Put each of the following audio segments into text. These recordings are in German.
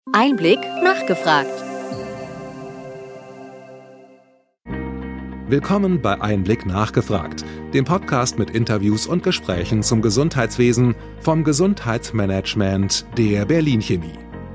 Einblick nachgefragt. Willkommen bei Einblick nachgefragt, dem Podcast mit Interviews und Gesprächen zum Gesundheitswesen vom Gesundheitsmanagement der Berlin Chemie.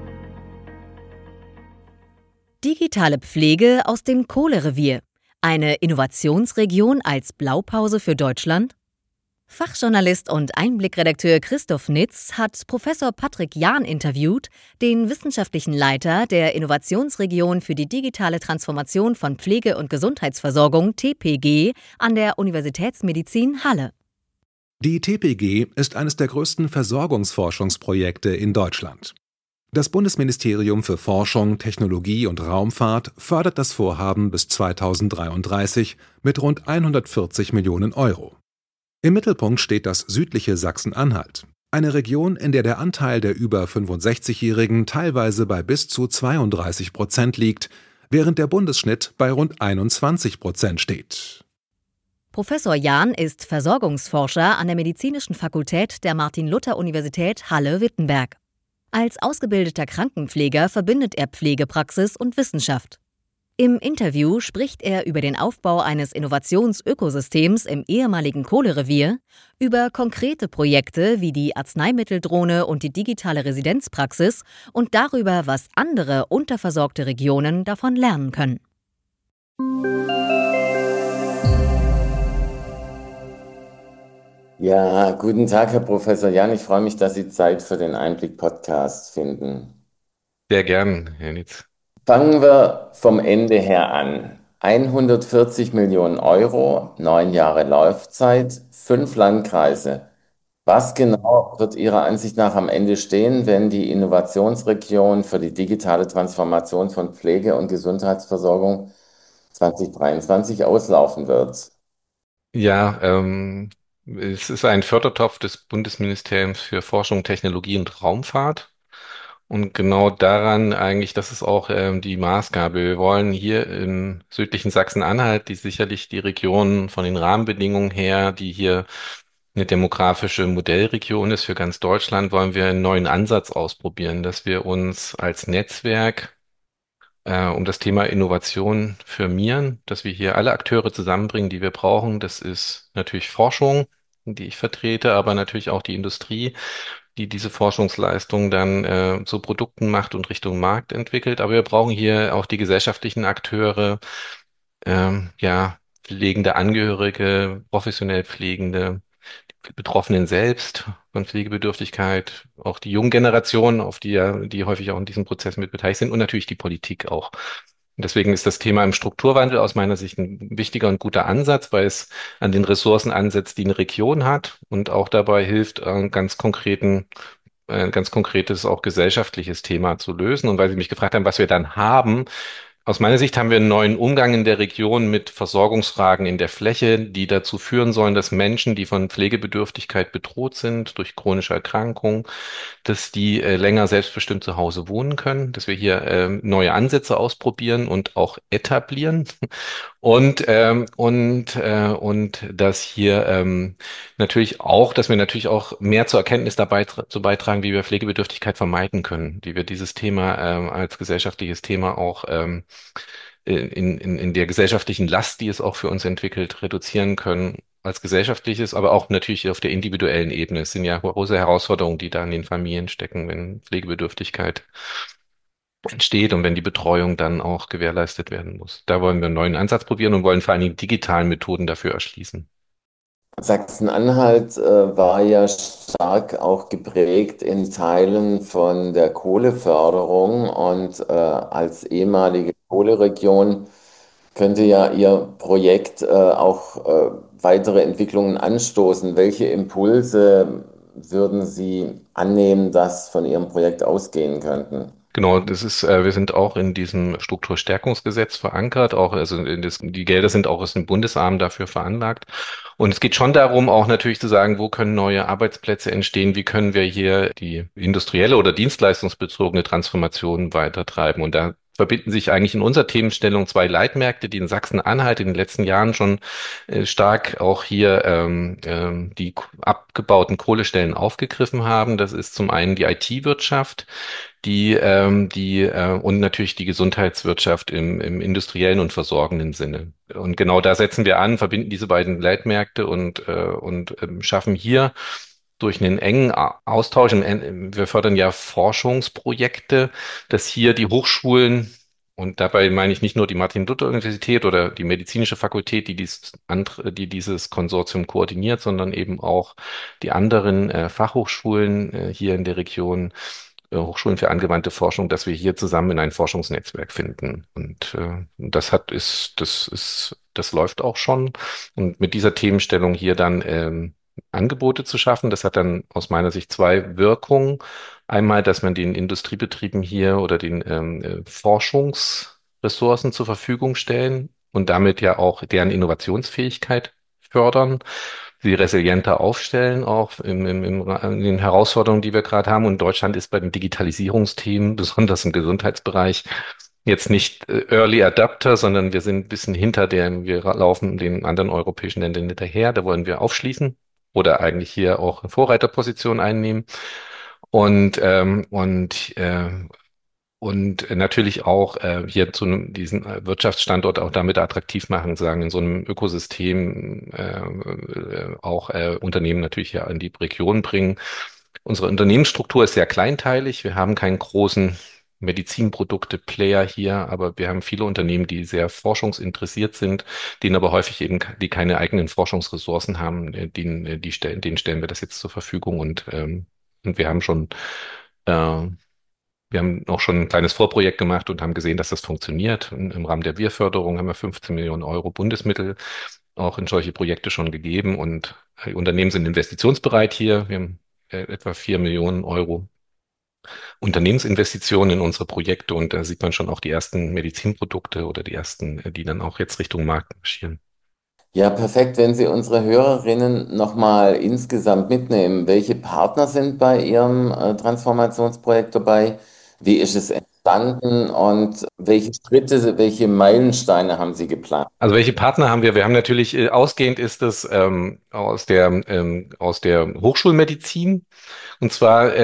Digitale Pflege aus dem Kohlerevier. Eine Innovationsregion als Blaupause für Deutschland? Fachjournalist und Einblickredakteur Christoph Nitz hat Professor Patrick Jahn interviewt, den wissenschaftlichen Leiter der Innovationsregion für die digitale Transformation von Pflege- und Gesundheitsversorgung TPG an der Universitätsmedizin Halle. Die TPG ist eines der größten Versorgungsforschungsprojekte in Deutschland. Das Bundesministerium für Forschung, Technologie und Raumfahrt fördert das Vorhaben bis 2033 mit rund 140 Millionen Euro. Im Mittelpunkt steht das südliche Sachsen-Anhalt, eine Region, in der der Anteil der über 65-Jährigen teilweise bei bis zu 32% liegt, während der Bundesschnitt bei rund 21% steht. Professor Jahn ist Versorgungsforscher an der Medizinischen Fakultät der Martin-Luther-Universität Halle-Wittenberg. Als ausgebildeter Krankenpfleger verbindet er Pflegepraxis und Wissenschaft. Im Interview spricht er über den Aufbau eines Innovationsökosystems im ehemaligen Kohlerevier, über konkrete Projekte wie die Arzneimitteldrohne und die digitale Residenzpraxis und darüber, was andere unterversorgte Regionen davon lernen können. Ja, guten Tag, Herr Professor Jahn. Ich freue mich, dass Sie Zeit für den Einblick-Podcast finden. Sehr gern, Herr Nitz. Fangen wir vom Ende her an. 140 Millionen Euro, 9 Jahre Laufzeit, 5 Landkreise. Was genau wird Ihrer Ansicht nach am Ende stehen, wenn die Innovationsregion für die digitale Transformation von Pflege- und Gesundheitsversorgung 2023 auslaufen wird? Ja, es ist ein Fördertopf des Bundesministeriums für Forschung, Technologie und Raumfahrt. Und genau daran eigentlich, das ist auch die Maßgabe. Wir wollen hier im südlichen Sachsen-Anhalt, die sicherlich die Region von den Rahmenbedingungen her, die hier eine demografische Modellregion ist für ganz Deutschland, wollen wir einen neuen Ansatz ausprobieren, dass wir uns als Netzwerk um das Thema Innovation firmieren, dass wir hier alle Akteure zusammenbringen, die wir brauchen. Das ist natürlich Forschung, die ich vertrete, aber natürlich auch die Industrie, die diese Forschungsleistung dann zu Produkten macht und Richtung Markt entwickelt. Aber wir brauchen hier auch die gesellschaftlichen Akteure, ja, pflegende Angehörige, professionell Pflegende, die Betroffenen selbst von Pflegebedürftigkeit, auch die jungen Generationen, die häufig auch in diesem Prozess mit beteiligt sind und natürlich die Politik auch. Und deswegen ist das Thema im Strukturwandel aus meiner Sicht ein wichtiger und guter Ansatz, weil es an den Ressourcen ansetzt, die eine Region hat und auch dabei hilft, ein ganz konkretes, auch gesellschaftliches Thema zu lösen. Und weil Sie mich gefragt haben, was wir dann haben, aus meiner Sicht haben wir einen neuen Umgang in der Region mit Versorgungsfragen in der Fläche, die dazu führen sollen, dass Menschen, die von Pflegebedürftigkeit bedroht sind durch chronische Erkrankungen, dass die länger selbstbestimmt zu Hause wohnen können, dass wir hier neue Ansätze ausprobieren und auch etablieren und dass hier dass wir natürlich auch mehr zur Erkenntnis dabei zu beitragen, wie wir Pflegebedürftigkeit vermeiden können, wie wir dieses Thema als gesellschaftliches Thema auch in der gesellschaftlichen Last, die es auch für uns entwickelt, reduzieren können. Als gesellschaftliches, aber auch natürlich auf der individuellen Ebene. Es sind ja große Herausforderungen, die da in den Familien stecken, wenn Pflegebedürftigkeit entsteht und wenn die Betreuung dann auch gewährleistet werden muss. Da wollen wir einen neuen Ansatz probieren und wollen vor allen Dingen digitalen Methoden dafür erschließen. Sachsen-Anhalt war ja stark auch geprägt in Teilen von der Kohleförderung und als ehemalige Kohleregion könnte ja Ihr Projekt auch weitere Entwicklungen anstoßen. Welche Impulse würden Sie annehmen, dass von Ihrem Projekt ausgehen könnten? Genau, wir sind auch in diesem Strukturstärkungsgesetz verankert, auch, die Gelder sind auch aus dem Bundesamt dafür veranlagt. Und es geht schon darum, auch natürlich zu sagen, wo können neue Arbeitsplätze entstehen, wie können wir hier die industrielle oder dienstleistungsbezogene Transformation weitertreiben. Und da verbinden sich eigentlich in unserer Themenstellung zwei Leitmärkte, die in Sachsen-Anhalt in den letzten Jahren schon stark auch hier die abgebauten Kohlestellen aufgegriffen haben. Das ist zum einen die IT-Wirtschaft, und natürlich die Gesundheitswirtschaft im industriellen und versorgenden Sinne. Und genau da setzen wir an, verbinden diese beiden Leitmärkte und schaffen hier durch einen engen Austausch, wir fördern ja Forschungsprojekte, dass hier die Hochschulen, und dabei meine ich nicht nur die Martin-Luther-Universität oder die medizinische Fakultät, die dieses Konsortium koordiniert, sondern eben auch die anderen Fachhochschulen hier in der Region, Hochschulen für angewandte Forschung, dass wir hier zusammen in ein Forschungsnetzwerk finden. Und das läuft auch schon. Und mit dieser Themenstellung hier dann Angebote zu schaffen, das hat dann aus meiner Sicht zwei Wirkungen. Einmal, dass man den Industriebetrieben hier oder den Forschungsressourcen zur Verfügung stellen und damit ja auch deren Innovationsfähigkeit fördern, sie resilienter aufstellen, auch in den Herausforderungen, die wir gerade haben. Und Deutschland ist bei den Digitalisierungsthemen, besonders im Gesundheitsbereich, jetzt nicht Early Adapter, sondern wir sind ein bisschen wir laufen den anderen europäischen Ländern hinterher. Da wollen wir aufschließen oder eigentlich hier auch eine Vorreiterposition einnehmen. Und, ähm, und, äh, und natürlich auch hier diesen Wirtschaftsstandort auch damit attraktiv machen, sagen, in so einem Ökosystem auch Unternehmen natürlich hier in die Region bringen. Unsere Unternehmensstruktur ist sehr kleinteilig. Wir haben keinen großen Medizinprodukte-Player hier, aber wir haben viele Unternehmen, die sehr forschungsinteressiert sind, denen aber häufig eben, die keine eigenen Forschungsressourcen haben, denen stellen wir das jetzt zur Verfügung und äh, wir haben auch schon ein kleines Vorprojekt gemacht und haben gesehen, dass das funktioniert. Im Rahmen der Wir-Förderung haben wir 15 Millionen Euro Bundesmittel auch in solche Projekte schon gegeben und Unternehmen sind investitionsbereit hier. Wir haben etwa 4 Millionen Euro Unternehmensinvestitionen in unsere Projekte und da sieht man schon auch die ersten Medizinprodukte oder die ersten, die dann auch jetzt Richtung Markt marschieren. Ja, perfekt. Wenn Sie unsere Hörerinnen nochmal insgesamt mitnehmen, welche Partner sind bei Ihrem Transformationsprojekt dabei? Wie ist es entstanden und welche Schritte, welche Meilensteine haben Sie geplant? Also welche Partner haben wir? Wir haben natürlich ausgehend ist es aus der Hochschulmedizin. Und zwar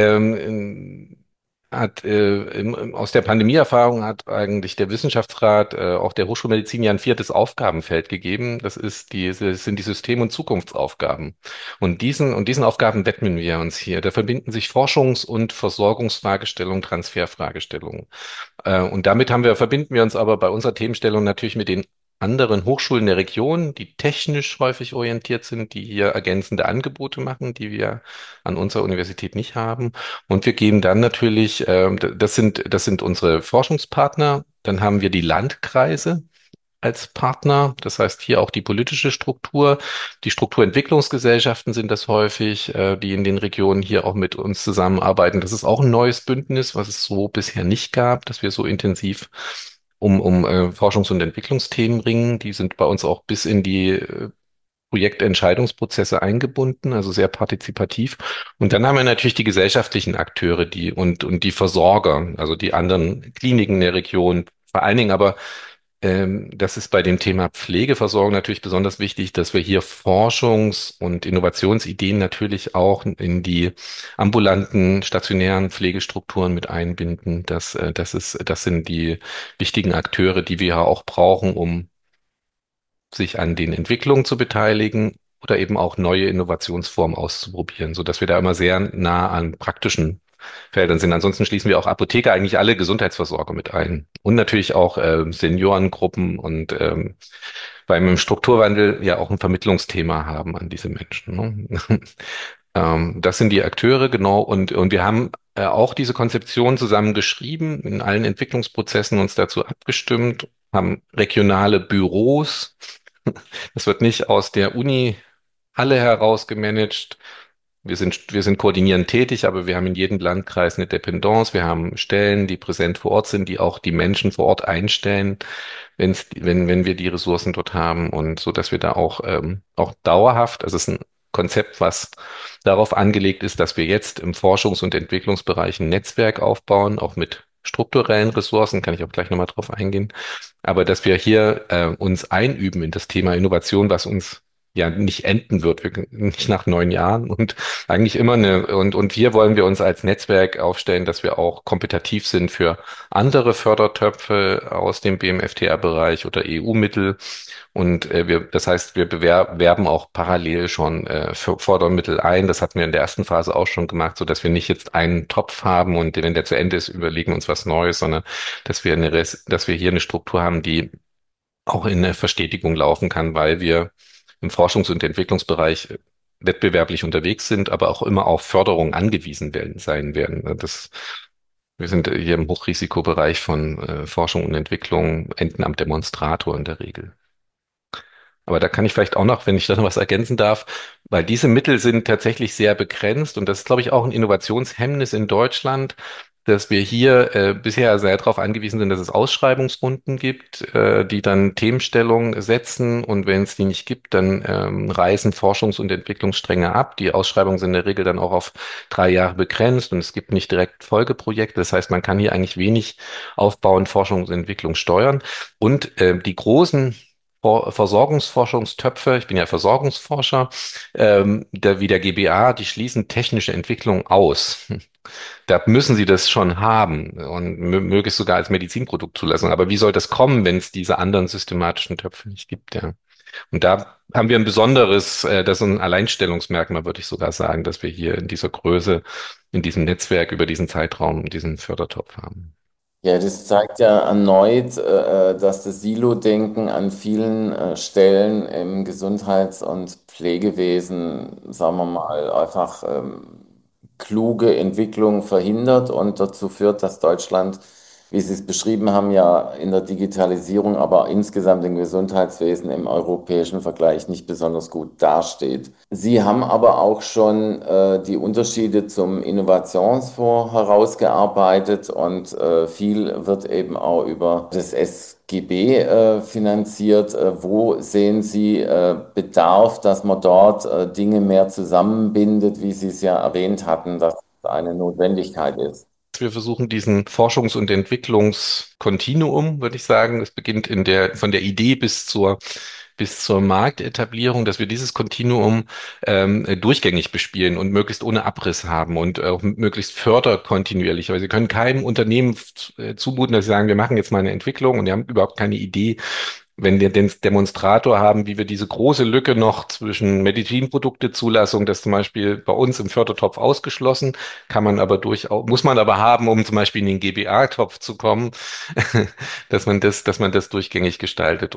aus der Pandemieerfahrung hat eigentlich der Wissenschaftsrat auch der Hochschulmedizin ja ein viertes Aufgabenfeld gegeben. Das sind die System- und Zukunftsaufgaben. Und diesen Aufgaben widmen wir uns hier. Da verbinden sich Forschungs- und Versorgungsfragestellungen, Transferfragestellungen. Und verbinden wir uns aber bei unserer Themenstellung natürlich mit den anderen Hochschulen der Region, die technisch häufig orientiert sind, die hier ergänzende Angebote machen, die wir an unserer Universität nicht haben. Und wir geben dann natürlich, das sind unsere Forschungspartner. Dann haben wir die Landkreise als Partner. Das heißt hier auch die politische Struktur. Die Strukturentwicklungsgesellschaften sind das häufig, die in den Regionen hier auch mit uns zusammenarbeiten. Das ist auch ein neues Bündnis, was es so bisher nicht gab, dass wir so intensiv um Forschungs- und Entwicklungsthemen ringen. Die sind bei uns auch bis in die Projektentscheidungsprozesse eingebunden, also sehr partizipativ. Und dann haben wir natürlich die gesellschaftlichen Akteure, und die Versorger, also die anderen Kliniken der Region, vor allen Dingen aber das ist bei dem Thema Pflegeversorgung natürlich besonders wichtig, dass wir hier Forschungs- und Innovationsideen natürlich auch in die ambulanten, stationären Pflegestrukturen mit einbinden. Das sind die wichtigen Akteure, die wir ja auch brauchen, um sich an den Entwicklungen zu beteiligen oder eben auch neue Innovationsformen auszuprobieren, so dass wir da immer sehr nah an praktischen Feldern sind. Ansonsten schließen wir auch Apotheker, eigentlich alle Gesundheitsversorger mit ein. Und natürlich auch Seniorengruppen weil wir im Strukturwandel ja auch ein Vermittlungsthema haben an diese Menschen. Ne? Das sind die Akteure, genau. Und wir haben auch diese Konzeption zusammen geschrieben, in allen Entwicklungsprozessen uns dazu abgestimmt, haben regionale Büros. Das wird nicht aus der Uni-Halle heraus gemanagt. Wir sind koordinierend tätig, aber wir haben in jedem Landkreis eine Dependance. Wir haben Stellen, die präsent vor Ort sind, die auch die Menschen vor Ort einstellen, wenn wir die Ressourcen dort haben und so, dass wir da auch dauerhaft, also es ist ein Konzept, was darauf angelegt ist, dass wir jetzt im Forschungs- und Entwicklungsbereich ein Netzwerk aufbauen, auch mit strukturellen Ressourcen, kann ich auch gleich nochmal drauf eingehen, aber dass wir hier uns einüben in das Thema Innovation, was uns ja nicht enden wird, nicht nach 9 Jahren und eigentlich immer und hier wollen wir uns als Netzwerk aufstellen, dass wir auch kompetitiv sind für andere Fördertöpfe aus dem BMFTA-Bereich oder EU-Mittel. Und das heißt, wir werben auch parallel schon für Fördermittel ein. Das hatten wir in der ersten Phase auch schon gemacht, so dass wir nicht jetzt einen Topf haben und wenn der zu Ende ist, überlegen uns was Neues, sondern dass wir hier eine Struktur haben, die auch in eine Verstetigung laufen kann, weil wir im Forschungs- und Entwicklungsbereich wettbewerblich unterwegs sind, aber auch immer auf Förderung angewiesen sein werden. Wir sind hier im Hochrisikobereich von Forschung und Entwicklung, enden am Demonstrator in der Regel. Aber da kann ich vielleicht auch noch, wenn ich da noch was ergänzen darf, weil diese Mittel sind tatsächlich sehr begrenzt und das ist, glaube ich, auch ein Innovationshemmnis in Deutschland, dass wir hier bisher sehr darauf angewiesen sind, dass es Ausschreibungsrunden gibt, die dann Themenstellungen setzen und wenn es die nicht gibt, dann reißen Forschungs- und Entwicklungsstränge ab. Die Ausschreibungen sind in der Regel dann auch auf 3 Jahre begrenzt und es gibt nicht direkt Folgeprojekte. Das heißt, man kann hier eigentlich wenig aufbauend Forschung und Entwicklung steuern und die großen Versorgungsforschungstöpfe, ich bin ja Versorgungsforscher, wie der GBA, die schließen technische Entwicklung aus. Da müssen sie das schon haben und möglichst sogar als Medizinprodukt zulassen. Aber wie soll das kommen, wenn es diese anderen systematischen Töpfe nicht gibt? Ja. Und da haben wir ein besonderes, das ist ein Alleinstellungsmerkmal, würde ich sogar sagen, dass wir hier in dieser Größe, in diesem Netzwerk über diesen Zeitraum diesen Fördertopf haben. Ja, das zeigt ja erneut, dass das Silo-Denken an vielen Stellen im Gesundheits- und Pflegewesen, sagen wir mal, einfach kluge Entwicklung verhindert und dazu führt, dass Deutschland, wie Sie es beschrieben haben, ja in der Digitalisierung, aber insgesamt im Gesundheitswesen im europäischen Vergleich nicht besonders gut dasteht. Sie haben aber auch schon die Unterschiede zum Innovationsfonds herausgearbeitet und viel wird eben auch über das SGB finanziert. Wo sehen Sie Bedarf, dass man dort Dinge mehr zusammenbindet, wie Sie es ja erwähnt hatten, dass es eine Notwendigkeit ist? Wir versuchen diesen Forschungs- und Entwicklungskontinuum, würde ich sagen. Es beginnt von der Idee bis zur Marktetablierung, dass wir dieses Kontinuum durchgängig bespielen und möglichst ohne Abriss haben und auch möglichst förderkontinuierlich. Weil Sie können keinem Unternehmen zumuten, dass sie sagen, wir machen jetzt mal eine Entwicklung und wir haben überhaupt keine Idee, wenn wir den Demonstrator haben, wie wir diese große Lücke noch zwischen Medizinproduktezulassung, das zum Beispiel bei uns im Fördertopf ausgeschlossen, kann man aber durchaus, muss man aber haben, um zum Beispiel in den GBA-Topf zu kommen, dass man das durchgängig gestaltet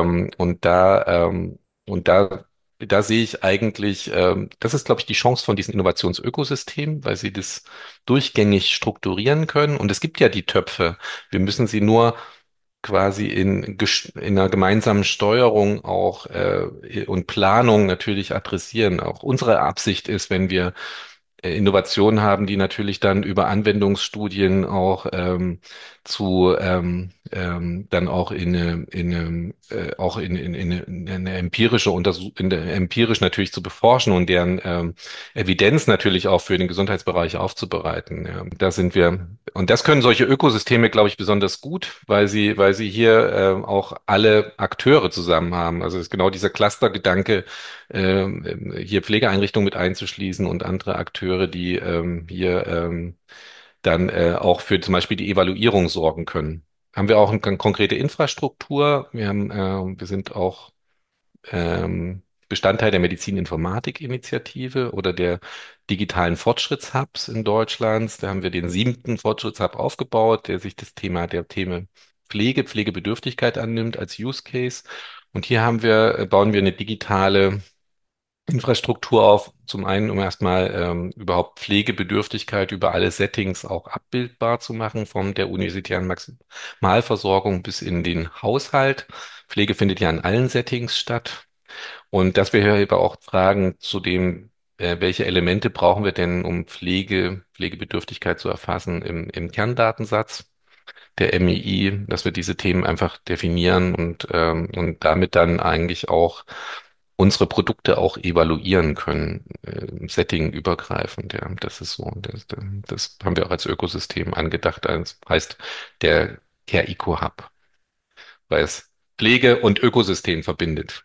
und da sehe ich eigentlich, das ist, glaube ich, die Chance von diesen Innovationsökosystemen, weil sie das durchgängig strukturieren können. Und es gibt ja die Töpfe. Wir müssen sie nur quasi in einer gemeinsamen Steuerung auch und Planung natürlich adressieren. Auch unsere Absicht ist, wenn wir Innovationen haben, die natürlich dann über Anwendungsstudien auch dann auch in eine empirische empirisch natürlich zu beforschen und deren Evidenz natürlich auch für den Gesundheitsbereich aufzubereiten. Ja. Da sind wir und das können solche Ökosysteme, glaube ich, besonders gut, weil sie hier auch alle Akteure zusammen haben. Also es ist genau dieser Clustergedanke, hier Pflegeeinrichtungen mit einzuschließen und andere Akteure, die hier dann auch für zum Beispiel die Evaluierung sorgen können. Haben wir auch eine konkrete Infrastruktur. Wir sind auch Bestandteil der Medizin-Informatik-Initiative oder der digitalen Fortschrittshubs in Deutschland. Da haben wir den 7. Fortschrittshub aufgebaut, der sich der Themen Pflegebedürftigkeit annimmt als Use Case. Und hier bauen wir eine digitale Infrastruktur auf, zum einen, um erstmal überhaupt Pflegebedürftigkeit über alle Settings auch abbildbar zu machen, von der universitären Maximalversorgung bis in den Haushalt. Pflege findet ja in allen Settings statt. Und dass wir hier aber auch fragen zu dem, welche Elemente brauchen wir denn, um Pflegebedürftigkeit zu erfassen im Kerndatensatz der MII, dass wir diese Themen einfach definieren und damit dann eigentlich auch unsere Produkte auch evaluieren können, settingübergreifend. Ja, das ist so. Das haben wir auch als Ökosystem angedacht. Das heißt der Care Eco Hub, weil es Pflege und Ökosystem verbindet.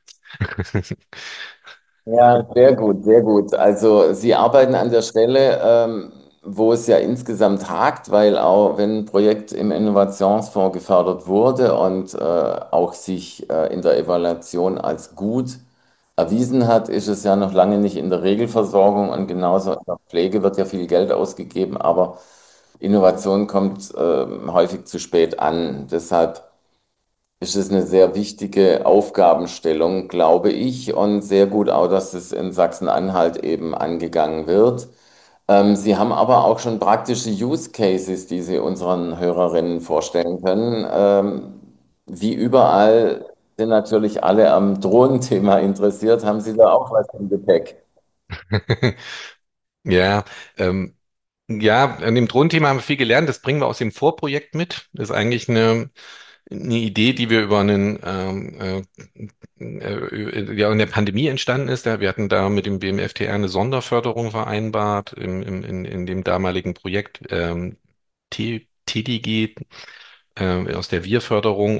Ja, sehr gut, sehr gut. Also Sie arbeiten an der Stelle, wo es ja insgesamt hakt, weil auch wenn ein Projekt im Innovationsfonds gefördert wurde und auch sich in der Evaluation als gut erwiesen hat, ist es ja noch lange nicht in der Regelversorgung und genauso in der Pflege wird ja viel Geld ausgegeben, aber Innovation kommt häufig zu spät an. Deshalb ist es eine sehr wichtige Aufgabenstellung, glaube ich, und sehr gut auch, dass es in Sachsen-Anhalt eben angegangen wird. Sie haben aber auch schon praktische Use Cases, die Sie unseren Hörerinnen vorstellen können. Wie überall sind natürlich alle am Drohnenthema interessiert. Haben Sie da auch was im Gepäck? Ja, ähm, ja, an dem Drohnenthema haben wir viel gelernt. Das bringen wir aus dem Vorprojekt mit. Das ist eigentlich eine Idee, die wir über ja, in der Pandemie entstanden ist. Wir hatten da mit dem BMFTR eine Sonderförderung vereinbart in dem damaligen Projekt TDG aus der Wir-Förderung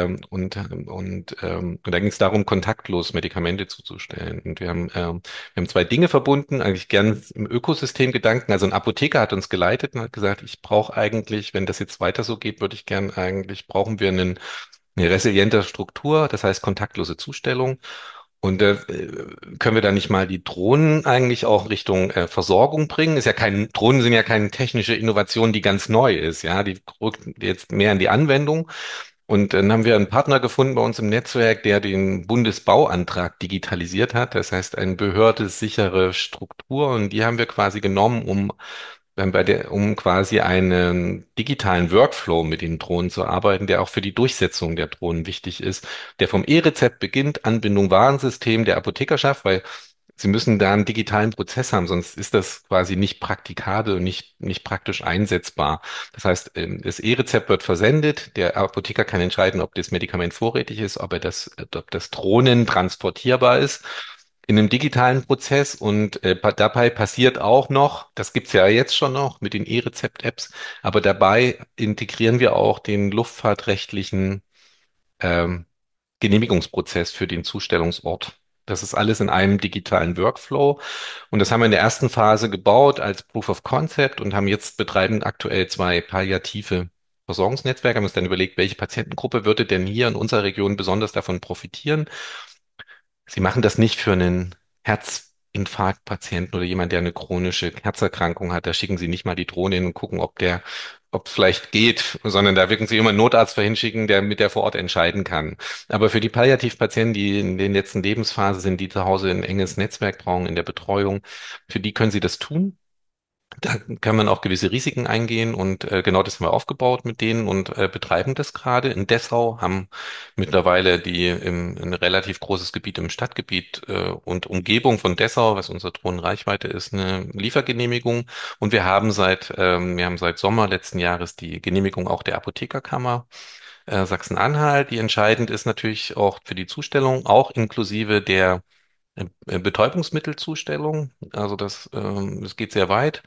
und da ging es darum, kontaktlos Medikamente zuzustellen. Und wir haben zwei Dinge verbunden, eigentlich gern im Ökosystemgedanken. Also ein Apotheker hat uns geleitet und hat gesagt, ich brauche eigentlich, wenn das jetzt weiter so geht, würde ich gern eigentlich, brauchen wir eine resiliente Struktur, das heißt kontaktlose Zustellung. Und können wir da nicht mal die Drohnen eigentlich auch Richtung Versorgung bringen? Drohnen sind ja keine technische Innovation, die ganz neu ist, ja, die rückt jetzt mehr in die Anwendung. Und dann haben wir einen Partner gefunden bei uns im Netzwerk, der den Bundesbauantrag digitalisiert hat. Das heißt, eine behördensichere Struktur. Und die haben wir quasi genommen, um quasi einen digitalen Workflow mit den Drohnen zu arbeiten, der auch für die Durchsetzung der Drohnen wichtig ist, der vom E-Rezept beginnt, Anbindung Warensystem der Apothekerschaft, weil Sie müssen da einen digitalen Prozess haben, sonst ist das quasi nicht praktikabel und nicht praktisch einsetzbar. Das heißt, das E-Rezept wird versendet, der Apotheker kann entscheiden, ob das Medikament vorrätig ist, ob das Drohnen transportierbar ist in einem digitalen Prozess und dabei passiert auch noch, das gibt's ja jetzt schon noch mit den E-Rezept-Apps, aber dabei integrieren wir auch den luftfahrtrechtlichen ähm, Genehmigungsprozess für den Zustellungsort. Das ist alles in einem digitalen Workflow. Und das haben wir in der ersten Phase gebaut als Proof of Concept und betreiben aktuell zwei palliative Versorgungsnetzwerke, haben uns dann überlegt, welche Patientengruppe würde denn hier in unserer Region besonders davon profitieren. Sie machen das nicht für einen Herzinfarktpatienten oder jemand, der eine chronische Herzerkrankung hat. Da schicken Sie nicht mal die Drohne hin und gucken, ob es vielleicht geht, sondern da wirken Sie immer einen Notarzt hinschicken, der vor Ort entscheiden kann. Aber für die Palliativpatienten, die in den letzten Lebensphase sind, die zu Hause ein enges Netzwerk brauchen in der Betreuung, für die können Sie das tun. Da kann man auch gewisse Risiken eingehen und genau das haben wir aufgebaut mit denen und betreiben das gerade. In Dessau haben mittlerweile ein relativ großes Gebiet im Stadtgebiet und Umgebung von Dessau, was unsere Drohnenreichweite ist, eine Liefergenehmigung. Und wir haben seit Sommer letzten Jahres die Genehmigung auch der Apothekerkammer Sachsen-Anhalt, die entscheidend ist natürlich auch für die Zustellung, auch inklusive der Betäubungsmittelzustellung. Also das geht sehr weit.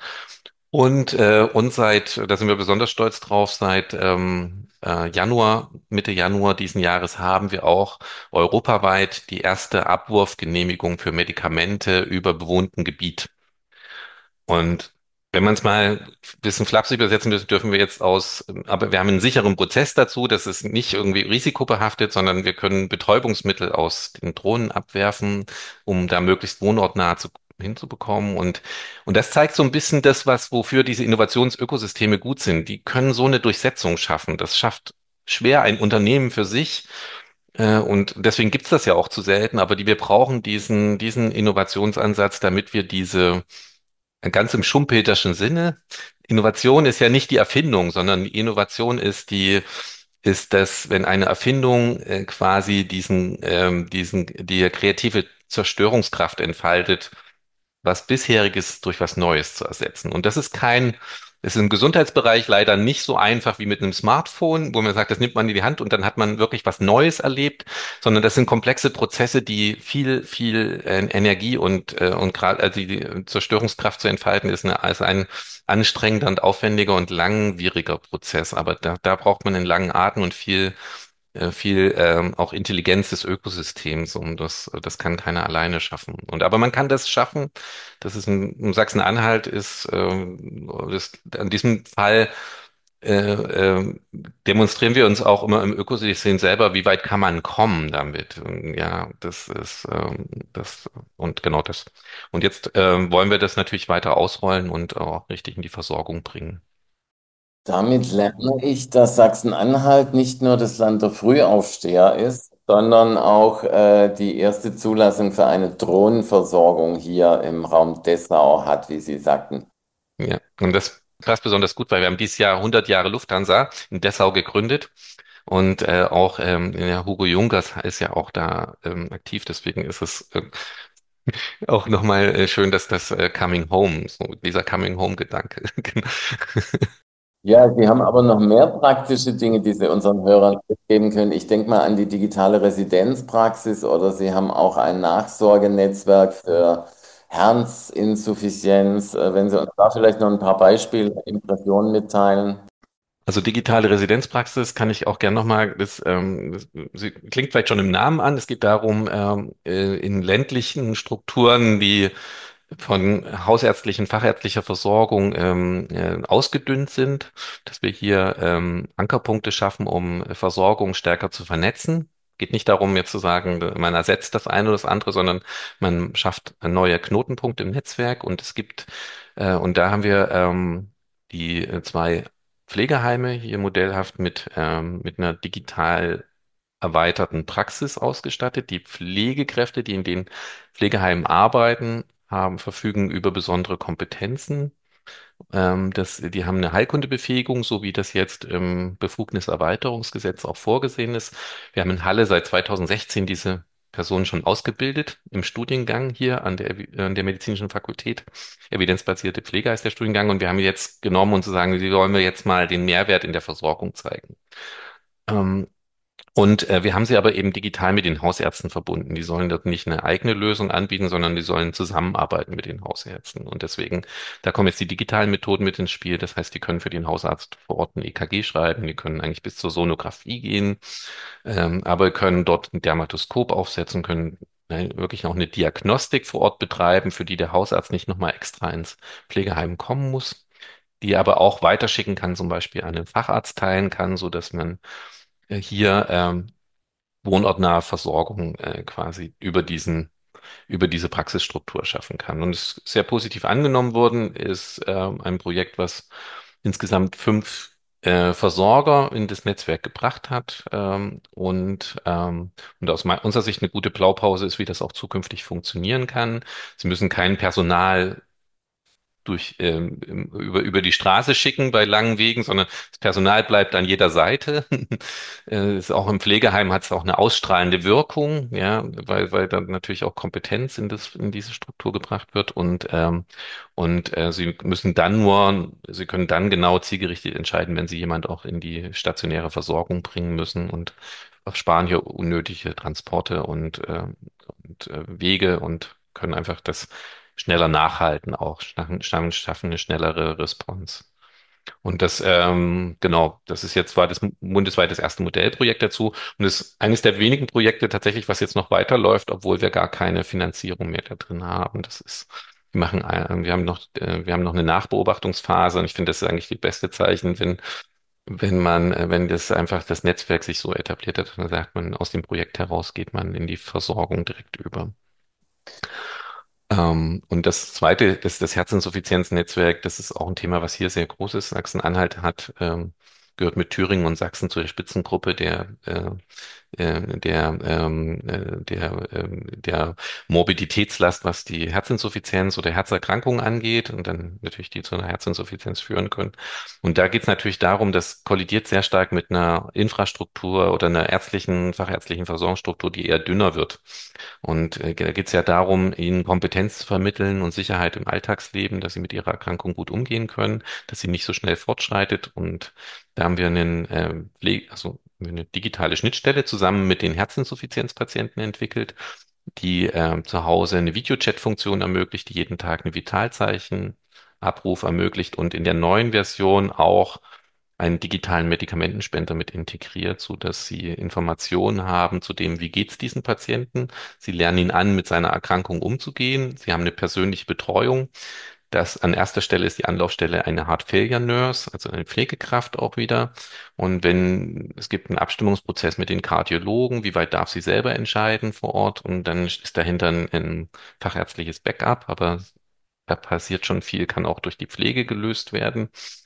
Da sind wir besonders stolz drauf, seit Mitte Januar diesen Jahres haben wir auch europaweit die erste Abwurfgenehmigung für Medikamente über bewohnten Gebiet. Und wenn man es mal ein bisschen flapsig übersetzen müssen, dürfen wir aber wir haben einen sicheren Prozess dazu, das ist nicht irgendwie risikobehaftet, sondern wir können Betäubungsmittel aus den Drohnen abwerfen, um da möglichst wohnortnah hinzubekommen. Und das zeigt so ein bisschen wofür diese Innovationsökosysteme gut sind. Die können so eine Durchsetzung schaffen. Das schafft schwer ein Unternehmen für sich. Und deswegen gibt's das ja auch zu selten, aber wir brauchen diesen Innovationsansatz, damit wir ganz im schumpeterschen Sinne. Innovation ist ja nicht die Erfindung, sondern die Innovation ist das, wenn eine Erfindung quasi die kreative Zerstörungskraft entfaltet, was Bisheriges durch was Neues zu ersetzen. Und das ist kein Es ist im Gesundheitsbereich leider nicht so einfach wie mit einem Smartphone, wo man sagt, das nimmt man in die Hand und dann hat man wirklich was Neues erlebt, sondern das sind komplexe Prozesse, die viel Energie und gerade also die Zerstörungskraft zu entfalten ist also ein anstrengender und aufwendiger und langwieriger Prozess. Aber da braucht man einen langen Atem und viel auch Intelligenz des Ökosystems, das kann keiner alleine schaffen. Aber man kann das schaffen. Das ist in Sachsen-Anhalt ist in diesem Fall demonstrieren wir uns auch immer im Ökosystem selber, wie weit kann man kommen damit. Und ja, das ist das und genau das. Und jetzt wollen wir das natürlich weiter ausrollen und auch richtig in die Versorgung bringen. Damit lerne ich, dass Sachsen-Anhalt nicht nur das Land der Frühaufsteher ist, sondern auch die erste Zulassung für eine Drohnenversorgung hier im Raum Dessau hat, wie Sie sagten. Ja, und das passt besonders gut, weil wir haben dieses Jahr 100 Jahre Lufthansa in Dessau gegründet und auch ja, Hugo Junkers ist ja auch da aktiv, deswegen ist es auch nochmal schön, dass das Coming Home, so dieser Coming Home Gedanke. Genau. Ja, Sie haben aber noch mehr praktische Dinge, die Sie unseren Hörern mitgeben können. Ich denke mal an die digitale Residenzpraxis oder Sie haben auch ein Nachsorgenetzwerk für Herzinsuffizienz. Wenn Sie uns da vielleicht noch ein paar Beispiele, Impressionen mitteilen. Also digitale Residenzpraxis kann ich auch gern nochmal, sie klingt vielleicht schon im Namen an, es geht darum, in ländlichen Strukturen, die von hausärztlichen, fachärztlicher Versorgung ausgedünnt sind, dass wir hier Ankerpunkte schaffen, um Versorgung stärker zu vernetzen. Geht nicht darum, jetzt zu sagen, man ersetzt das eine oder das andere, sondern man schafft neue Knotenpunkte im Netzwerk und da haben wir die zwei Pflegeheime hier modellhaft mit einer digital erweiterten Praxis ausgestattet. Die Pflegekräfte, die in den Pflegeheimen arbeiten, verfügen über besondere Kompetenzen. Die haben eine Heilkundebefähigung, so wie das jetzt im Befugniserweiterungsgesetz auch vorgesehen ist. Wir haben in Halle seit 2016 diese Personen schon ausgebildet im Studiengang hier an der medizinischen Fakultät. Evidenzbasierte Pflege heißt der Studiengang und wir haben jetzt genommen und zu sagen, wie wollen wir jetzt mal den Mehrwert in der Versorgung zeigen. Ähm, wir haben sie aber eben digital mit den Hausärzten verbunden. Die sollen dort nicht eine eigene Lösung anbieten, sondern die sollen zusammenarbeiten mit den Hausärzten. Und deswegen, da kommen jetzt die digitalen Methoden mit ins Spiel. Das heißt, die können für den Hausarzt vor Ort ein EKG schreiben, die können eigentlich bis zur Sonographie gehen, aber können dort ein Dermatoskop aufsetzen, können wirklich auch eine Diagnostik vor Ort betreiben, für die der Hausarzt nicht nochmal extra ins Pflegeheim kommen muss, die er aber auch weiterschicken kann, zum Beispiel an den Facharzt teilen kann, so dass man hier wohnortnahe Versorgung quasi über diese Praxisstruktur schaffen kann. Und es ist sehr positiv angenommen worden, ist ein Projekt, was insgesamt 5 Versorger in das Netzwerk gebracht hat und aus unserer Sicht eine gute Blaupause ist, wie das auch zukünftig funktionieren kann. Sie müssen kein Personal über die Straße schicken bei langen Wegen, sondern das Personal bleibt an jeder Seite. Ist auch im Pflegeheim hat es auch eine ausstrahlende Wirkung, ja, weil dann natürlich auch Kompetenz in diese Struktur gebracht wird sie können dann genau zielgerichtet entscheiden, wenn sie jemand auch in die stationäre Versorgung bringen müssen und sparen hier unnötige Transporte und Wege und können einfach das schneller nachhalten, auch schaffen eine schnellere Response. Und das ist war das bundesweit das erste Modellprojekt dazu und ist eines der wenigen Projekte tatsächlich, was jetzt noch weiterläuft, obwohl wir gar keine Finanzierung mehr da drin haben. Wir haben noch eine Nachbeobachtungsphase und ich finde, das ist eigentlich die beste Zeichen, wenn das einfach das Netzwerk sich so etabliert hat, dann sagt man, aus dem Projekt heraus geht man in die Versorgung direkt über. Und das zweite, das Herzinsuffizienznetzwerk, das ist auch ein Thema, was hier sehr groß ist. Sachsen-Anhalt hat gehört mit Thüringen und Sachsen zur Spitzengruppe der Morbiditätslast, was die Herzinsuffizienz oder Herzerkrankungen angeht und dann natürlich die zu einer Herzinsuffizienz führen können. Und da geht es natürlich darum, das kollidiert sehr stark mit einer Infrastruktur oder einer fachärztlichen Versorgungsstruktur, die eher dünner wird. Und da geht es ja darum, ihnen Kompetenz zu vermitteln und Sicherheit im Alltagsleben, dass sie mit ihrer Erkrankung gut umgehen können, dass sie nicht so schnell fortschreitet. Und da haben wir also eine digitale Schnittstelle zusammen mit den Herzinsuffizienzpatienten entwickelt, die zu Hause eine Videochat-Funktion ermöglicht, die jeden Tag eine Vitalzeichenabruf ermöglicht und in der neuen Version auch einen digitalen Medikamentenspender mit integriert, so dass Sie Informationen haben zu dem, wie geht's diesen Patienten. Sie lernen ihn an, mit seiner Erkrankung umzugehen. Sie haben eine persönliche Betreuung. Das an erster Stelle ist die Anlaufstelle eine Heart Failure Nurse, also eine Pflegekraft auch wieder. Und wenn es gibt einen Abstimmungsprozess mit den Kardiologen, wie weit darf sie selber entscheiden vor Ort? Und dann ist dahinter ein fachärztliches Backup, aber da passiert schon viel, kann auch durch die Pflege gelöst werden.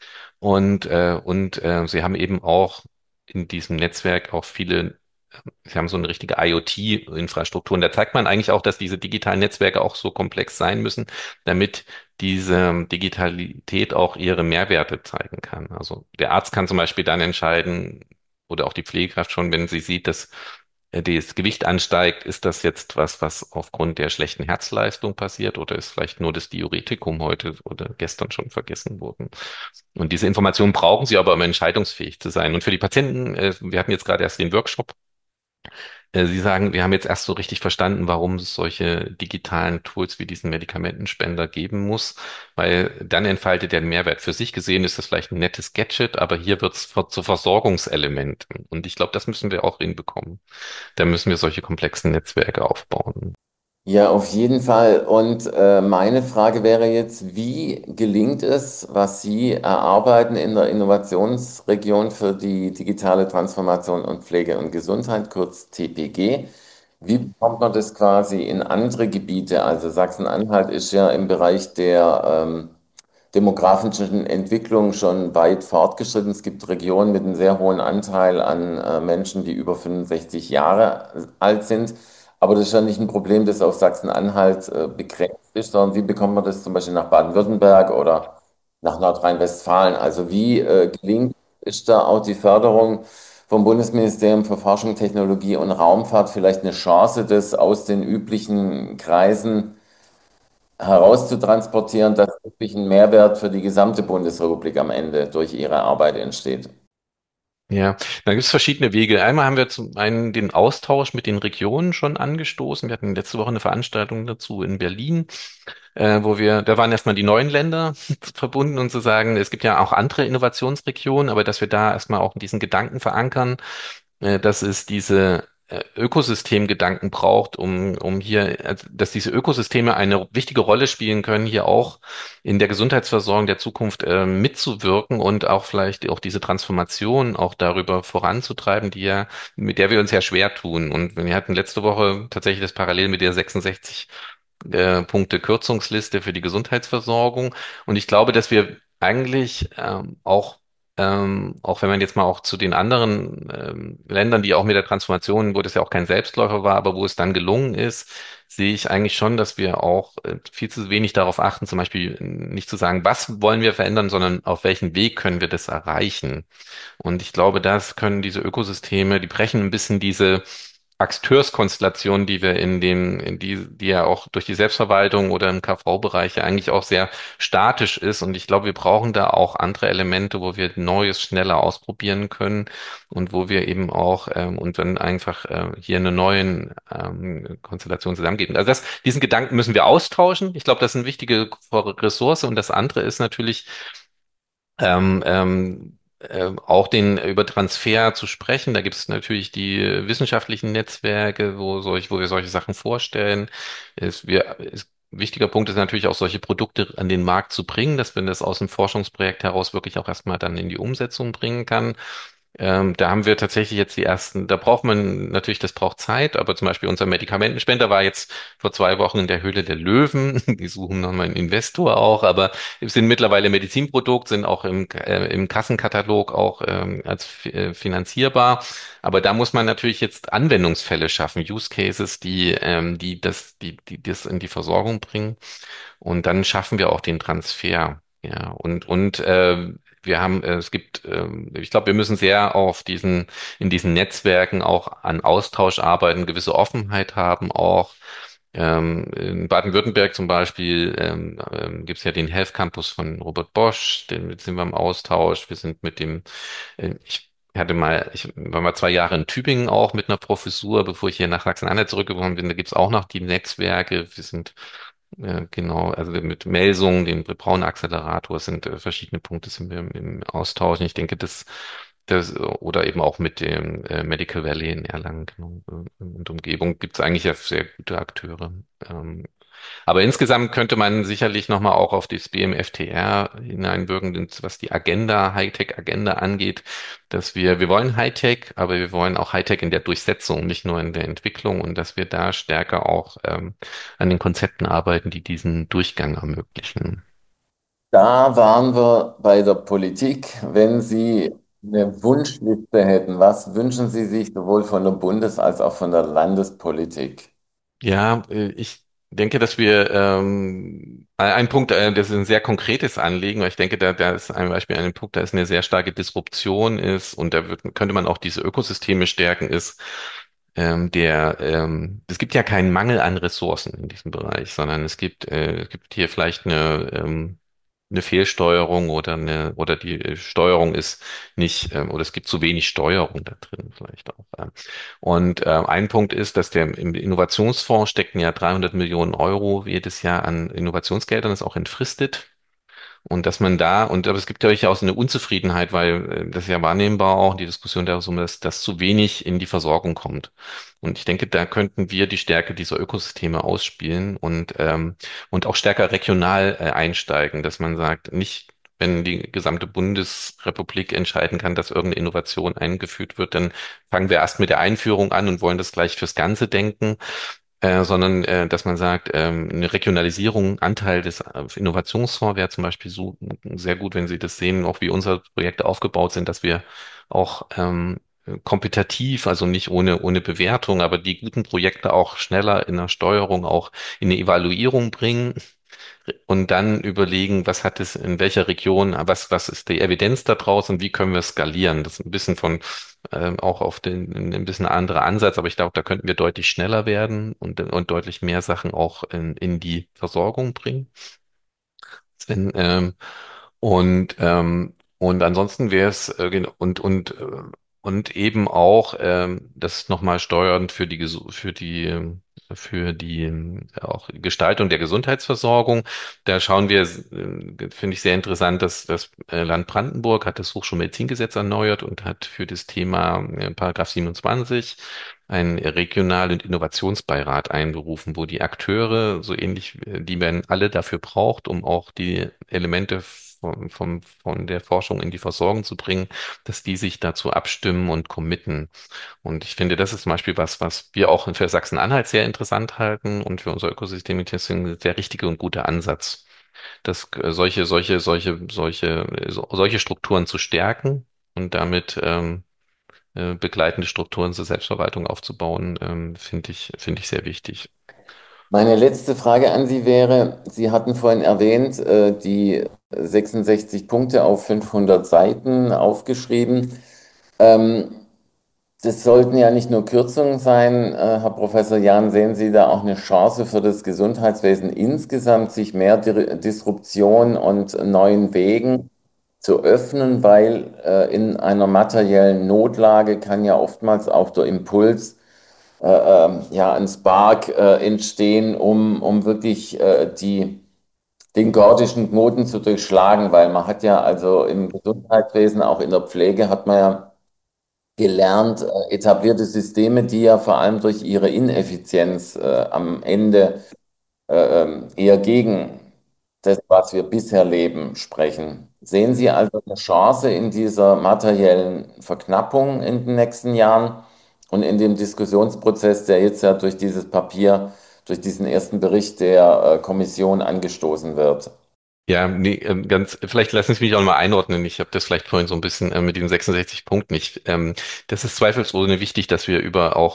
Sie haben eben auch in diesem Netzwerk auch Sie haben so eine richtige IoT-Infrastruktur. Und da zeigt man eigentlich auch, dass diese digitalen Netzwerke auch so komplex sein müssen, damit diese Digitalität auch ihre Mehrwerte zeigen kann. Also der Arzt kann zum Beispiel dann entscheiden, oder auch die Pflegekraft schon, wenn sie sieht, dass das Gewicht ansteigt, ist das jetzt was aufgrund der schlechten Herzleistung passiert oder ist vielleicht nur das Diuretikum heute oder gestern schon vergessen worden? Und diese Informationen brauchen sie aber, um entscheidungsfähig zu sein. Und für die Patienten, wir hatten jetzt gerade erst den Workshop, Sie sagen, wir haben jetzt erst so richtig verstanden, warum es solche digitalen Tools wie diesen Medikamentenspender geben muss, weil dann entfaltet der Mehrwert. Für sich gesehen ist das vielleicht ein nettes Gadget, aber hier wird es zu Versorgungselementen. Und ich glaube, das müssen wir auch hinbekommen. Da müssen wir solche komplexen Netzwerke aufbauen. Ja, auf jeden Fall. Und meine Frage wäre jetzt, wie gelingt es, was Sie erarbeiten in der Innovationsregion für die digitale Transformation und Pflege und Gesundheit, kurz TPG? Wie bekommt man das quasi in andere Gebiete? Also Sachsen-Anhalt ist ja im Bereich der demografischen Entwicklung schon weit fortgeschritten. Es gibt Regionen mit einem sehr hohen Anteil an Menschen, die über 65 Jahre alt sind. Aber das ist ja nicht ein Problem, das auf Sachsen-Anhalt begrenzt ist, sondern wie bekommt man das zum Beispiel nach Baden-Württemberg oder nach Nordrhein-Westfalen? Also wie gelingt, ist da auch die Förderung vom Bundesministerium für Forschung, Technologie und Raumfahrt vielleicht eine Chance, das aus den üblichen Kreisen herauszutransportieren, dass wirklich ein Mehrwert für die gesamte Bundesrepublik am Ende durch ihre Arbeit entsteht? Ja, da gibt es verschiedene Wege. Einmal haben wir zum einen den Austausch mit den Regionen schon angestoßen. Wir hatten letzte Woche eine Veranstaltung dazu in Berlin, da waren erstmal die neuen Länder verbunden und zu sagen, es gibt ja auch andere Innovationsregionen, aber dass wir da erstmal auch diesen Gedanken verankern, dass es diese Ökosystemgedanken braucht, um hier, dass diese Ökosysteme eine wichtige Rolle spielen können, hier auch in der Gesundheitsversorgung der Zukunft mitzuwirken und auch vielleicht auch diese Transformation auch darüber voranzutreiben, mit der wir uns ja schwer tun. Und wir hatten letzte Woche tatsächlich das parallel mit der 66 Punkte Kürzungsliste für die Gesundheitsversorgung. Und ich glaube, dass wir eigentlich auch wenn man jetzt mal auch zu den anderen Ländern, die auch mit der Transformation, wo das ja auch kein Selbstläufer war, aber wo es dann gelungen ist, sehe ich eigentlich schon, dass wir auch viel zu wenig darauf achten, zum Beispiel nicht zu sagen, was wollen wir verändern, sondern auf welchen Weg können wir das erreichen. Und ich glaube, das können diese Ökosysteme, die brechen ein bisschen diese Akteurskonstellation, die wir die ja auch durch die Selbstverwaltung oder im KV-Bereich ja eigentlich auch sehr statisch ist. Und ich glaube, wir brauchen da auch andere Elemente, wo wir Neues schneller ausprobieren können und wo wir eben auch und dann einfach hier eine neuen Konstellation zusammengeben. Also diesen Gedanken müssen wir austauschen. Ich glaube, das ist eine wichtige Ressource. Und das andere ist natürlich auch über Transfer zu sprechen. Da gibt es natürlich die wissenschaftlichen Netzwerke, wo wir solche Sachen vorstellen. Wichtiger Punkt ist natürlich auch solche Produkte an den Markt zu bringen, dass man das aus dem Forschungsprojekt heraus wirklich auch erstmal dann in die Umsetzung bringen kann. Da haben wir tatsächlich jetzt die ersten, da braucht man natürlich, das braucht Zeit, aber zum Beispiel unser Medikamentenspender war jetzt vor 2 Wochen in der Höhle der Löwen. Die suchen nochmal einen Investor auch, aber es sind mittlerweile Medizinprodukt, sind auch im Kassenkatalog auch als finanzierbar. Aber da muss man natürlich jetzt Anwendungsfälle schaffen, Use Cases, die das in die Versorgung bringen. Und dann schaffen wir auch den Transfer. Ja, und wir haben, es gibt, ich glaube, wir müssen sehr in diesen Netzwerken auch an Austausch arbeiten, gewisse Offenheit haben auch. In Baden-Württemberg zum Beispiel gibt es ja den Health Campus von Robert Bosch, den sind wir im Austausch. Wir sind mit dem, ich war mal 2 Jahre in Tübingen auch mit einer Professur, bevor ich hier nach Sachsen-Anhalt zurückgekommen bin. Da gibt es auch noch die Netzwerke. Wir sind genau, also mit Melsungen, dem Braun-Accelerator sind verschiedene Punkte sind wir im Austausch. Und ich denke, oder eben auch mit dem Medical Valley in Erlangen genau, und Umgebung gibt es eigentlich ja sehr gute Akteure. Ähm, aber insgesamt könnte man sicherlich nochmal auch auf das BMFTR hineinwirken, was die Agenda, Hightech-Agenda angeht, dass wir wollen Hightech, aber wir wollen auch Hightech in der Durchsetzung, nicht nur in der Entwicklung und dass wir da stärker auch an den Konzepten arbeiten, die diesen Durchgang ermöglichen. Da waren wir bei der Politik. Wenn Sie eine Wunschliste hätten, was wünschen Sie sich sowohl von der als auch von der Landespolitik? Ja, ich denke, dass wir ein Punkt, das ist ein sehr konkretes Anliegen, weil ich denke, da ist ein Beispiel ein Punkt, da ist eine sehr starke Disruption ist und könnte man auch diese Ökosysteme stärken, ist es gibt ja keinen Mangel an Ressourcen in diesem Bereich, sondern es gibt hier vielleicht eine Fehlsteuerung oder die Steuerung ist nicht, oder es gibt zu wenig Steuerung da drin vielleicht auch. Und ein Punkt ist, dass im Innovationsfonds stecken ja 300 Millionen Euro jedes Jahr an Innovationsgeldern, ist auch entfristet. Und dass man aber es gibt ja durchaus eine Unzufriedenheit, weil das ist ja wahrnehmbar auch die Diskussion darum, dass zu wenig in die Versorgung kommt. Und ich denke, da könnten wir die Stärke dieser Ökosysteme ausspielen und auch stärker regional einsteigen, dass man sagt, nicht wenn die gesamte Bundesrepublik entscheiden kann, dass irgendeine Innovation eingeführt wird, dann fangen wir erst mit der Einführung an und wollen das gleich fürs Ganze denken, sondern dass man sagt, eine Regionalisierung, Anteil des Innovationsfonds wäre zum Beispiel so sehr gut, wenn Sie das sehen, auch wie unsere Projekte aufgebaut sind, dass wir auch kompetitiv, also nicht ohne Bewertung, aber die guten Projekte auch schneller in der Steuerung, auch in eine Evaluierung bringen und dann überlegen, was hat es in welcher Region, was ist die Evidenz da draußen und wie können wir skalieren. Das ist ein bisschen auch auf ein bisschen anderer Ansatz, aber ich glaube, da könnten wir deutlich schneller werden und deutlich mehr Sachen auch in die Versorgung bringen. Sven, und ansonsten wäre es und eben auch das nochmal steuernd für die auch Gestaltung der Gesundheitsversorgung. Da schauen wir, finde ich sehr interessant, dass das Land Brandenburg hat das Hochschulmedizingesetz erneuert und hat für das Thema Paragraph 27 einen Regional- und Innovationsbeirat einberufen, wo die Akteure, so ähnlich, die man alle dafür braucht, um auch die Elemente von der Forschung in die Versorgung zu bringen, dass die sich dazu abstimmen und committen. Und ich finde, das ist zum Beispiel was wir auch für Sachsen-Anhalt sehr interessant halten und für unser Ökosystem deswegen der richtige und gute Ansatz, dass solche Strukturen zu stärken und damit begleitende Strukturen zur Selbstverwaltung aufzubauen, finde ich sehr wichtig. Meine letzte Frage an Sie wäre, Sie hatten vorhin erwähnt, die 66 Punkte auf 500 Seiten aufgeschrieben. Ähm, Das sollten ja nicht nur Kürzungen sein, Herr Professor Jahn. Sehen Sie da auch eine Chance für das Gesundheitswesen insgesamt, sich mehr Disruption und neuen Wegen zu öffnen, weil in einer materiellen Notlage kann ja oftmals auch der Impuls, ja, ein Spark entstehen, um wirklich den gordischen Knoten zu durchschlagen, weil man hat ja also im Gesundheitswesen, auch in der Pflege, hat man ja gelernt, etablierte Systeme, die ja vor allem durch ihre Ineffizienz am Ende eher das, was wir bisher leben, sprechen. Sehen Sie also eine Chance in dieser materiellen Verknappung in den nächsten Jahren und in dem Diskussionsprozess, der jetzt ja durch dieses Papier, durch diesen ersten Bericht der Kommission angestoßen wird? Ja, nee, vielleicht lassen Sie mich auch mal einordnen. Ich habe das vielleicht vorhin so ein bisschen mit den 66 Punkten. Das ist zweifelsohne wichtig, dass wir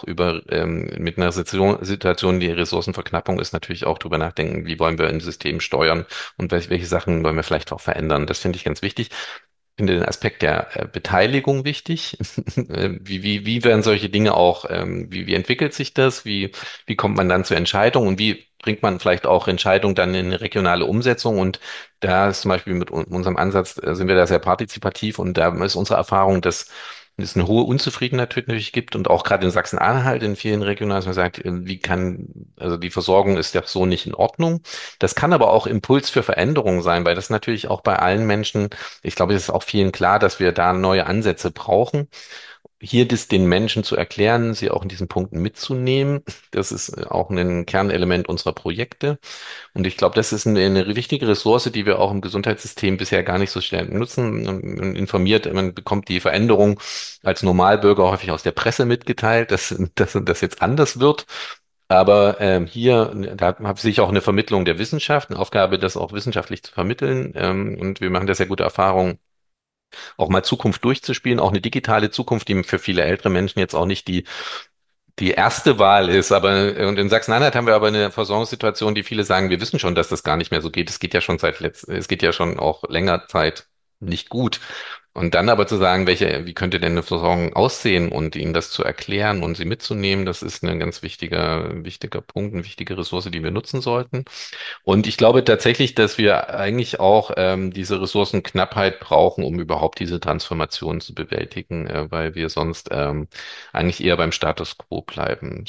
mit einer Situation, die Ressourcenverknappung ist, natürlich auch drüber nachdenken, wie wollen wir ein System steuern und welche Sachen wollen wir vielleicht auch verändern. Das finde ich ganz wichtig. Ich finde den Aspekt der Beteiligung wichtig. Wie werden solche Dinge auch, wie entwickelt sich das? Wie kommt man dann zur Entscheidung und wie bringt man vielleicht auch Entscheidungen dann in eine regionale Umsetzung? Und da ist zum Beispiel mit unserem Ansatz, sind wir da sehr partizipativ und da ist unsere Erfahrung, dass es eine hohe Unzufriedenheit natürlich gibt und auch gerade in Sachsen-Anhalt in vielen Regionen, dass man sagt, also die Versorgung ist ja so nicht in Ordnung. Das kann aber auch Impuls für Veränderungen sein, weil das natürlich auch bei allen Menschen, ich glaube, es ist auch vielen klar, dass wir da neue Ansätze brauchen. Hier das den Menschen zu erklären, sie auch in diesen Punkten mitzunehmen, das ist auch ein Kernelement unserer Projekte. Und ich glaube, das ist eine wichtige Ressource, die wir auch im Gesundheitssystem bisher gar nicht so schnell nutzen. Man informiert, man bekommt die Veränderung als Normalbürger häufig aus der Presse mitgeteilt, dass das jetzt anders wird. Aber da sehe ich auch eine Vermittlung der Wissenschaft, eine Aufgabe, das auch wissenschaftlich zu vermitteln. Und wir machen da sehr gute Erfahrungen, auch mal Zukunft durchzuspielen, auch eine digitale Zukunft, die für viele ältere Menschen jetzt auch nicht die erste Wahl ist. Und in Sachsen-Anhalt haben wir aber eine Versorgungssituation, die viele sagen, wir wissen schon, dass das gar nicht mehr so geht. Es geht ja schon auch länger Zeit nicht gut. Und dann aber zu sagen, wie könnte denn eine Versorgung aussehen und ihnen das zu erklären und sie mitzunehmen, das ist ein ganz wichtiger Punkt, eine wichtige Ressource, die wir nutzen sollten. Und ich glaube tatsächlich, dass wir eigentlich auch diese Ressourcenknappheit brauchen, um überhaupt diese Transformation zu bewältigen, weil wir sonst eigentlich eher beim Status quo bleiben.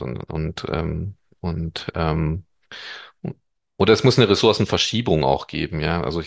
Und oder es muss eine Ressourcenverschiebung auch geben, ja. Also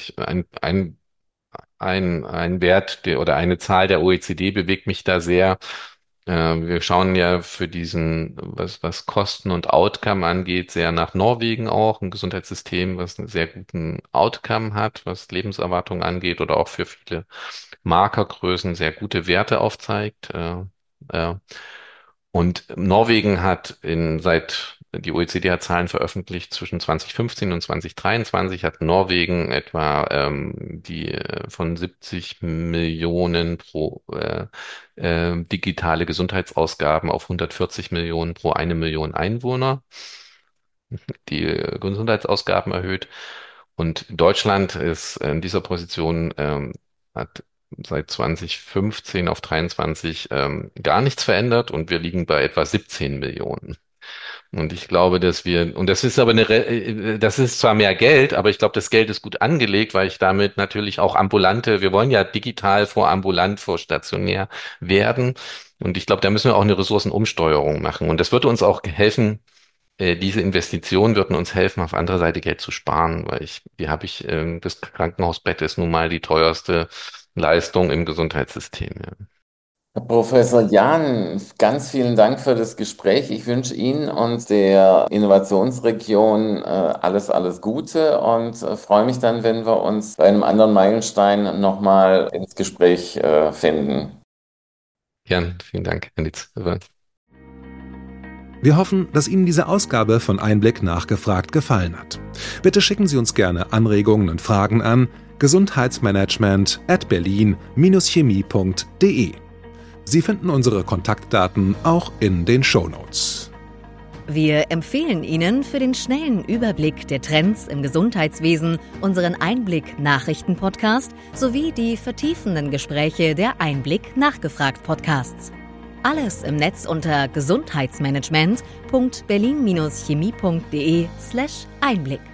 ein Wert oder eine Zahl der OECD bewegt mich da sehr. Wir schauen ja für was Kosten und Outcome angeht, sehr nach Norwegen auch, ein Gesundheitssystem, was einen sehr guten Outcome hat, was Lebenserwartung angeht oder auch für viele Markergrößen sehr gute Werte aufzeigt. Äh, und Norwegen hat die OECD hat Zahlen veröffentlicht, zwischen 2015 und 2023 hat Norwegen etwa von 70 Millionen pro digitale Gesundheitsausgaben auf 140 Millionen pro 1 Million Einwohner die Gesundheitsausgaben erhöht. Und Deutschland ist in dieser Position, hat seit 2015 auf 23 gar nichts verändert und wir liegen bei etwa 17 Millionen. Und ich glaube, und das ist aber das ist zwar mehr Geld, aber ich glaube, das Geld ist gut angelegt, weil ich damit natürlich auch wir wollen ja digital vor ambulant, vor stationär werden. Und ich glaube, da müssen wir auch eine Ressourcenumsteuerung machen. Und das wird uns auch helfen, diese Investitionen würden uns helfen, auf anderer Seite Geld zu sparen, weil das Krankenhausbett ist nun mal die teuerste Leistung im Gesundheitssystem. Ja. Herr Professor Jahn, ganz vielen Dank für das Gespräch. Ich wünsche Ihnen und der Innovationsregion alles Gute und freue mich dann, wenn wir uns bei einem anderen Meilenstein nochmal ins Gespräch finden. Jan, vielen Dank, Herr Litz. Wir hoffen, dass Ihnen diese Ausgabe von Einblick nachgefragt gefallen hat. Bitte schicken Sie uns gerne Anregungen und Fragen an gesundheitsmanagement@berlin-chemie.de. Sie finden unsere Kontaktdaten auch in den Shownotes. Wir empfehlen Ihnen für den schnellen Überblick der Trends im Gesundheitswesen unseren Einblick-Nachrichten-Podcast sowie die vertiefenden Gespräche der Einblick-Nachgefragt-Podcasts. Alles im Netz unter gesundheitsmanagement.berlin-chemie.de/Einblick.